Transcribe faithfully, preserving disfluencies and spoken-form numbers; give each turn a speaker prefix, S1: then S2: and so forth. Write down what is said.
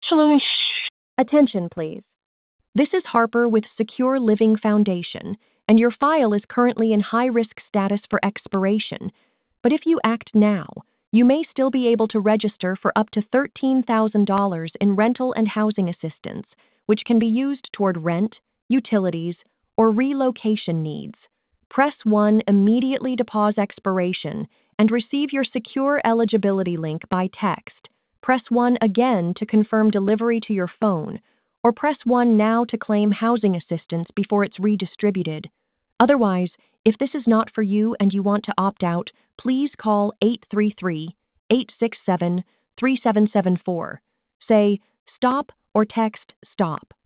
S1: Actually,
S2: Attention, please. This is Harper with Secure Living Foundation, and your file is currently in high-risk status for expiration. But if you act now, you may still be able to register for up to thirteen thousand dollars in rental and housing assistance, which can be used toward rent, utilities, or relocation needs. Press one immediately to pause expiration and receive your secure eligibility link by text. Press one again to confirm delivery to your phone, or press one now to claim housing assistance before it's redistributed. Otherwise, if this is not for you and you want to opt out, please call eight three three, eight six seven, three seven seven four. Say, stop or text, stop.